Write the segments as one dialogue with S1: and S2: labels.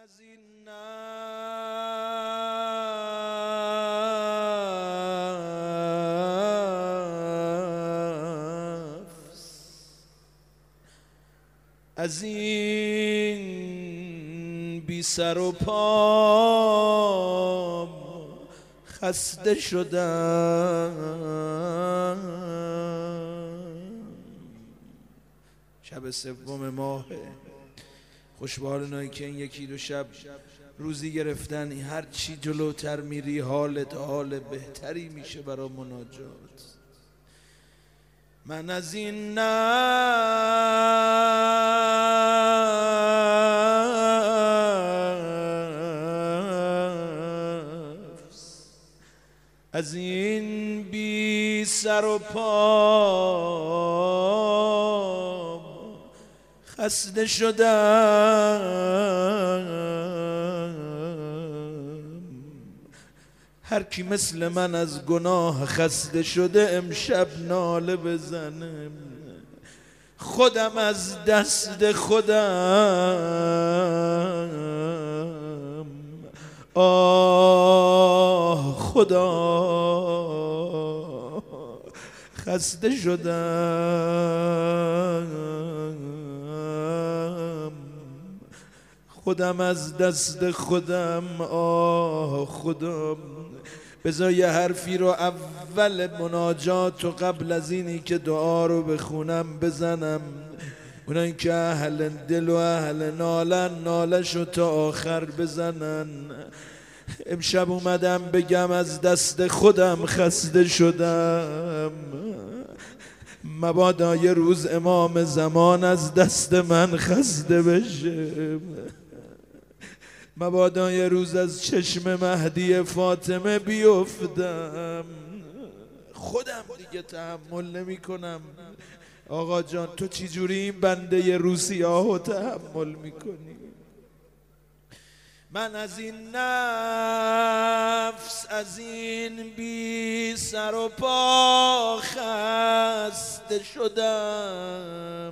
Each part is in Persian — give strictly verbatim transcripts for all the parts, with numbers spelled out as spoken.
S1: از این نفس، از این بی سر و پا خسته شدم. شب سوم ماه خوشبال اونایی که این یکی دو شب روزی گرفتن، هر چی جلوتر میری حالت حال بهتری میشه برای مناجات. من از این نفس، از این بی سر و پا خسته شدم. هر کی مثل من از گناه خسته شده امشب ناله بزنم. خودم از دست خودم، آه خدا خسته شدم. خودم از دست خودم، آه خدا. بذار یه حرفی رو اول مناجات و قبل از اینی که دعا رو بخونم بزنم. اونایی که اهل دل و اهل نالن نالشو تا آخر بزنن. امشب اومدم بگم از دست خودم خسته شدم. مبادا یه روز امام زمان از دست من خسته بشه. مبادا یه روز از چشم مهدی فاطمه بیفتم. خودم دیگه تحمل نمی کنم. آقا جان تو چی جوری این بنده ی روسیاهو تحمل میکنی؟ من از این نفس، از این بی سر و پا خسته شدم.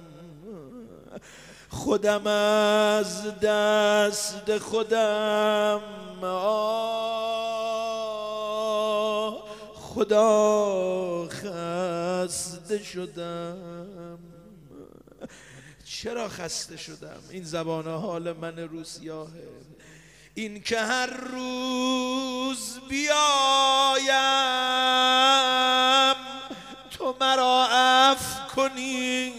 S1: خودم از دست خودم، آه خدا خسته شدم. چرا خسته شدم؟ این زبان حال من روسیاهه. این که هر روز بیایم تو مرا عفو کنی،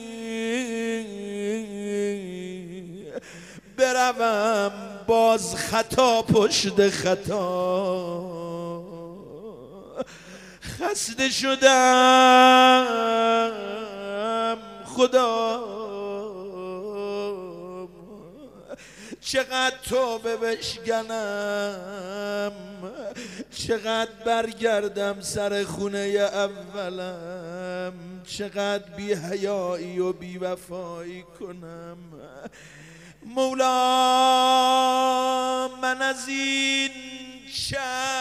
S1: بروم باز خطا پشت خطا. خسته شدم خدا، چقدر توبه بشکنم، چقدر برگردم سر خونه اولم، چقدر بی حیایی و بی وفایی کنم. مولا من از این چشم،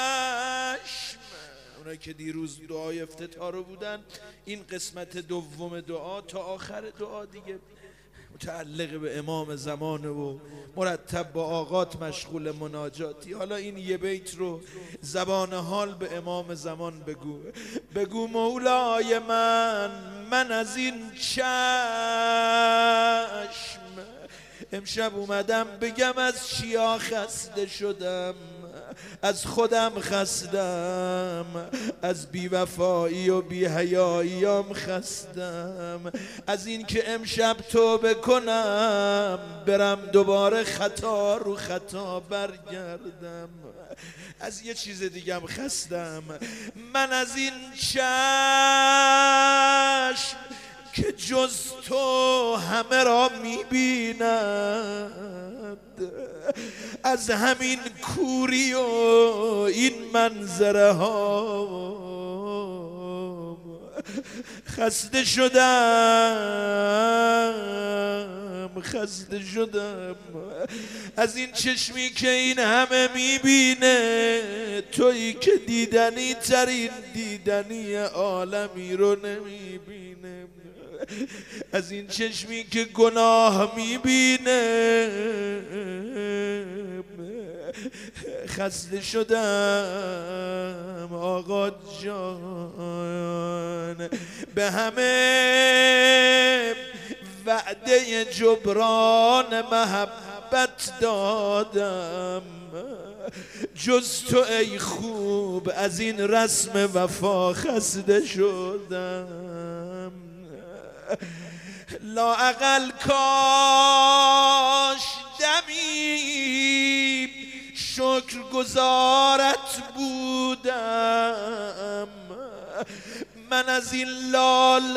S1: اونایی که دیروز دعای افتتاح رو بودن، این قسمت دوم دعا تا آخر دعا دیگه متعلق به امام زمانه و مرتب با آقات مشغول مناجاتی. حالا این یه بیت رو زبان حال به امام زمان بگو. بگو مولای من، من از این چشم امشب اومدم بگم از چیا خسته شدم. از خودم خستم، از بیوفایی و بی‌حیاییام خستم، از این که امشب توبه کنم برم دوباره خطا رو خطا برگردم. از یه چیز دیگم خستم. من از این چشم که جز تو همه را میبیند، از همین کوری و این منظره ها خسته شدم، خسته شدم. از این چشمی که این همه میبینه، تویی که دیدنی ترین دیدنی عالمی رو نمیبینه. از این چشمی که گناه میبینه، خسته شدم آقا جان، به همه وعده جبران محبت دادم، جز تو ای خوب از این رسم وفا خسته شدم. لااقل کاش دمی شکر گزارت بودم، من از این لال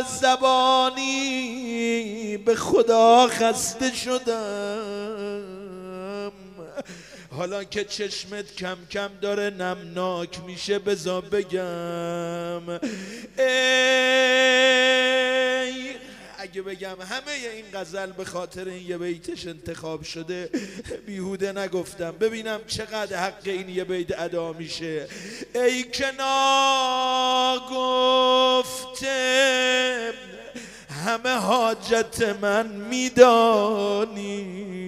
S1: زبانی به خدا خسته شدم. حالا که چشمت کم کم داره نمناک میشه بذار بگم، ای اگه بگم همه این غزل به خاطر این یه بیتش انتخاب شده بیهوده نگفتم. ببینم چقدر حق این یه بیت ادا میشه. ای که ناگفته همه حاجت من میدانی،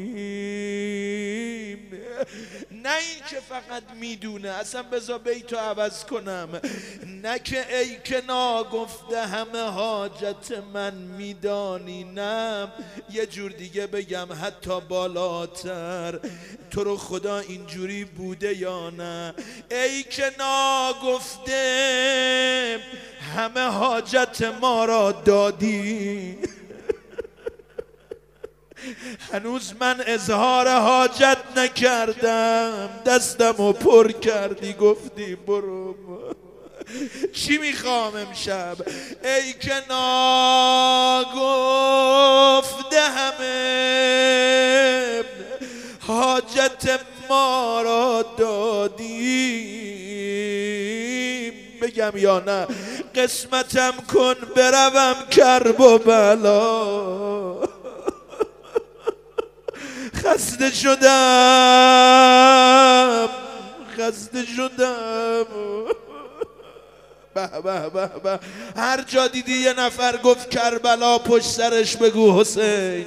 S1: نه این که فقط میدونه، اصلا بذار بیتو عوض کنم، نه که ای که ناگفته همه حاجت من میدانی، نه یه جور دیگه بگم حتی بالاتر، تو رو خدا اینجوری بوده یا نه؟ ای که ناگفته همه حاجت ما را دادی، هنوز من اظهار حاجت نکردم، دستمو پر کردی گفتی برو. چی میخوام امشب؟ ای که ناگفته همه حاجت ما را دادی، بگم یا نه؟ قسمتم کن بروم کرب و بلا، خسته شدم خسته شدم. به به به به، هر جا دیدی یه نفر گفت کربلا پشت سرش بگو حسین.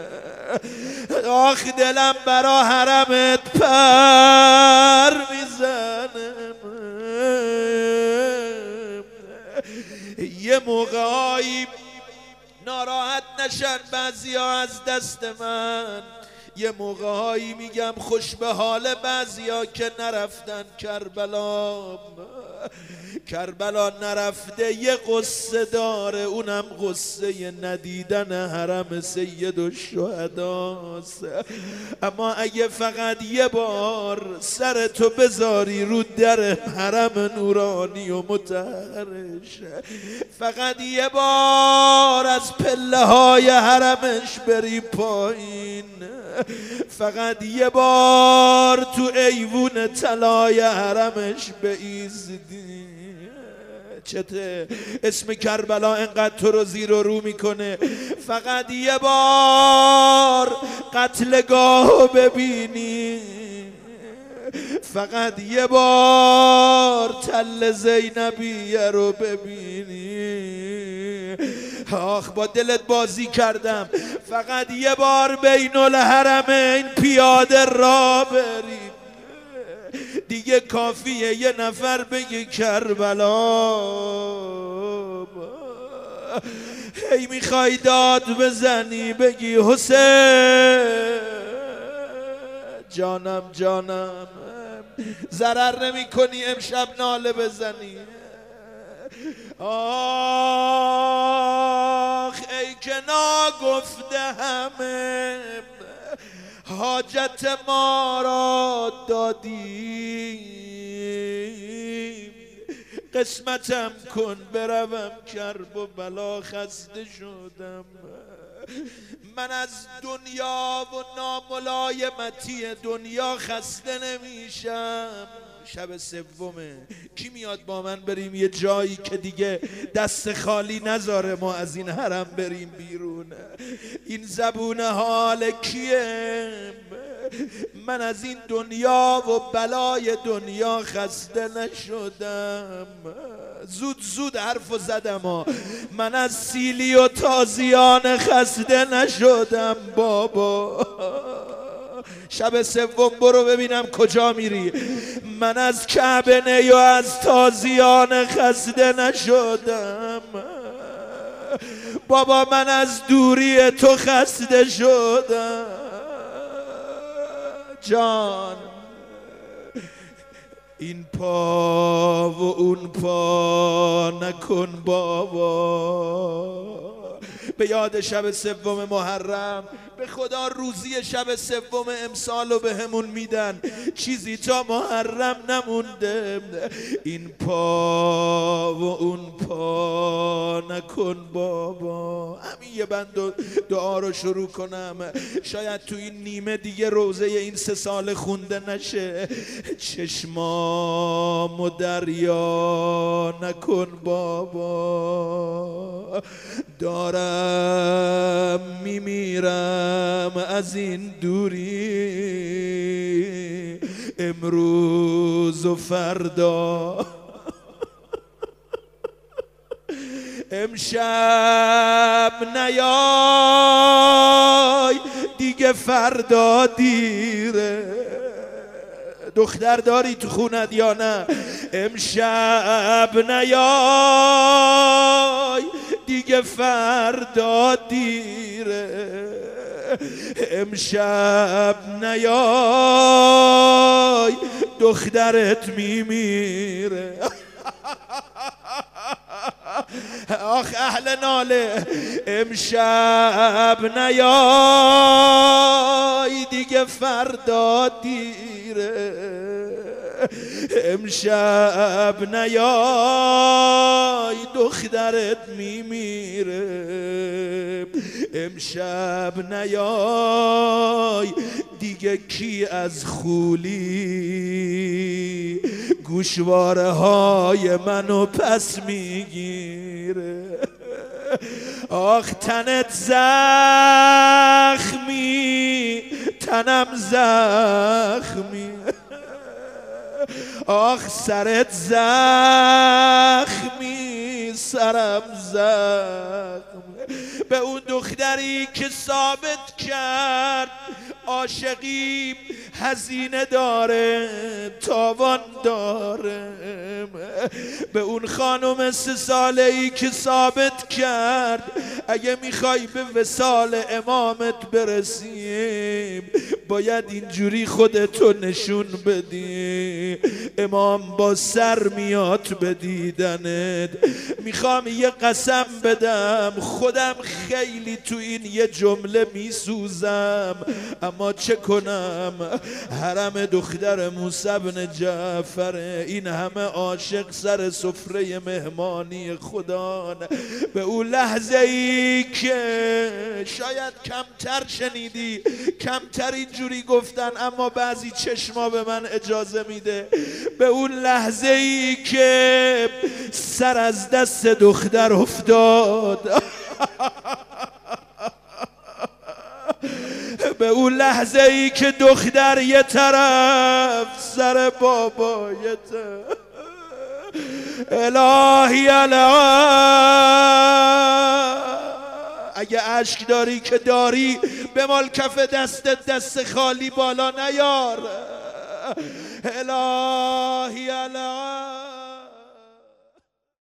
S1: آخ دلم برا حرمت پر میزنه. یه موقعایی ناراحت نشن بعضیا از دست من، یه موقعهایی میگم خوش به حال بعضیا که نرفتن کربلا. کربلا نرفته یه قصه داره، اونم قصه ندیدن حرم سید الشهداست. اما اگه فقط یه بار سرتو بذاری رو در حرم نورانی و مطهرش، فقط یه بار از پله های حرمش بری پایین، فقط یه بار تو ایوون طلای حرمش بایزدی، چته اسم کربلا انقدر تو رو زیر و رو میکنه؟ فقط یه بار قتلگاهو ببینی، فقط یه بار تل زینبیه رو ببینی. آخ با دلت بازی کردم، فقط یه بار بین الحرمین پیاده را بریم، دیگه کافیه یه نفر بگی کربلا. هی میخوای داد بزنی بگی حسین جانم جانم، ضرر نمی کنی امشب ناله بزنی. آخ ای که ناگفته همه حاجت ما را دادی، قسمتم کن بروم کرب و بلا، خسته شدم. من از دنیا و ناملایمتی دنیا خسته نمیشم. شب سومه، کی میاد با من بریم یه جایی که دیگه دست خالی نذاره ما از این حرم بریم بیرون؟ این زبون حال کیه؟ من از این دنیا و بلای دنیا خسته نشدم. زود زود حرفو زدم ها. من از سیلی و تازیان خسته نشدم بابا. شب سوم برو ببینم کجا میری. من از کعبه نی و از تازیان خسته نشدم بابا، من از دوری تو خسته شدم جان. این پا و اون پا نکن بابا. به یاد شب سوم محرم، به خدا روزی شب سوم امسال رو به همون میدن، چیزی تا محرم نمونده. این پا و اون پا نکن بابا. همین یه بند دعا رو شروع کنم، شاید تو این نیمه دیگه روزه این سه سال خونده نشه. چشمام و دریا نکن بابا، دارم میمیرم از این دوری، امروز و فردا. امشب نیای دیگه فردا دیره. دختر داری تو خونت یا نه؟ امشب نیای دیگه فردا دیره. امشب نیای دخترت میمیره. آخ اهل ناله، امشب نیای دیگه فردا دیره. امشب نیای دخترت میمیره. امشب نیای دیگه کی از خولی گوشواره های منو پس میگیره. آخ تنت زخمی، تنم زخمی. آخ سرت زخمی، سرم زخمی. به اون دختری که ثابت کرد عاشقی هزینه داره، تاوان داره. به اون خانم سه ساله ای که ثابت کرد اگه میخوای به وصال امامت برسیم باید اینجوری خودتو نشون بدی. امام با سر میاد به دیدنت. میخوام یه قسم بدم، خودم خیلی تو این یه جمله میسوزم، اما چه کنم؟ حرم دختر موسی بن جعفر، این همه عاشق سر سفره مهمانی خدا. به اون لحظه ای که شاید کمتر شنیدی، کمتر اینجوری گفتن، اما بعضی چشما به من اجازه میده. به اون لحظه ای که سر از دست دختر افتاد، به اون لحظه ای که دختر یه طرف سر بابا یه طرف، الهی الهی اگه عشق داری که داری بمال کف دستت، دست خالی بالا نیار. الهی الهی